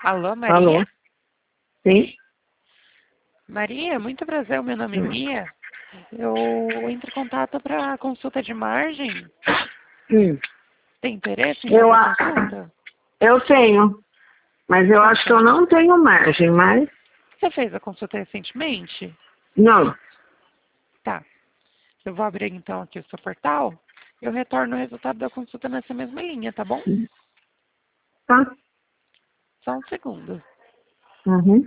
Alô, Maria? Alô? Sim? Maria, muito prazer, meu nome é Mia. Eu entro em contato para consulta de margem. Hum. Tem interesse em Eu, fazer a a- consulta? eu tenho, mas eu Tá acho que eu certo. não tenho margem, mas Você fez a consulta recentemente? não. Tá. Eu vou abrir então aqui o seu portal. Eu retorno o resultado da consulta nessa mesma linha, tá bom? Tá? Só um segundo. Uhum.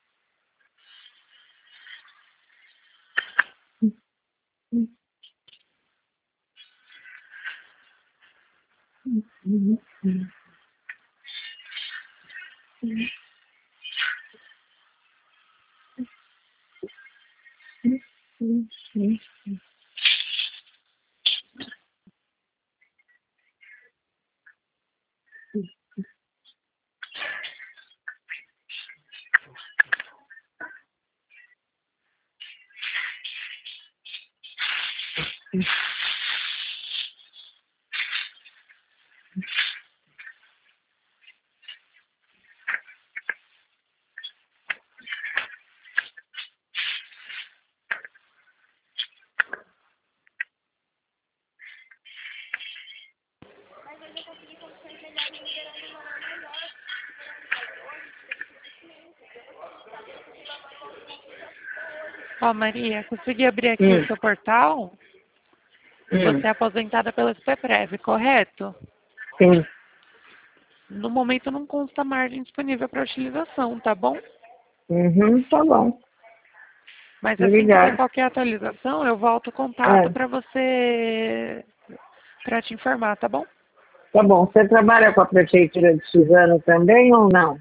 Ó, Maria, consegui abrir aqui o Hum. seu portal. Hum. Você é aposentada pela SPPREV, correto? Sim. No momento não consta margem disponível para utilização, tá bom? Uhum. Tá bom. Mas assim que der Obrigada. qualquer atualização, eu volto o contato É, para te informar, tá bom? tá bom. Você trabalha com a prefeitura de Suzano também ou não?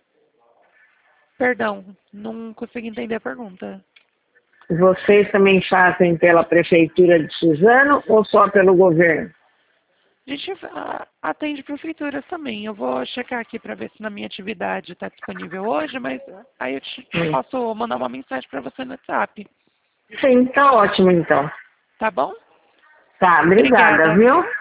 Perdão, não consegui entender a pergunta. Vocês também fazem pela prefeitura de Suzano ou só pelo governo? A gente atende prefeituras também. Eu vou checar aqui para ver se na minha atividade está disponível hoje, mas aí eu Hum. posso mandar uma mensagem para você no WhatsApp, Sim, tá ótimo então. tá bom? Tá, obrigada, Obrigada. viu?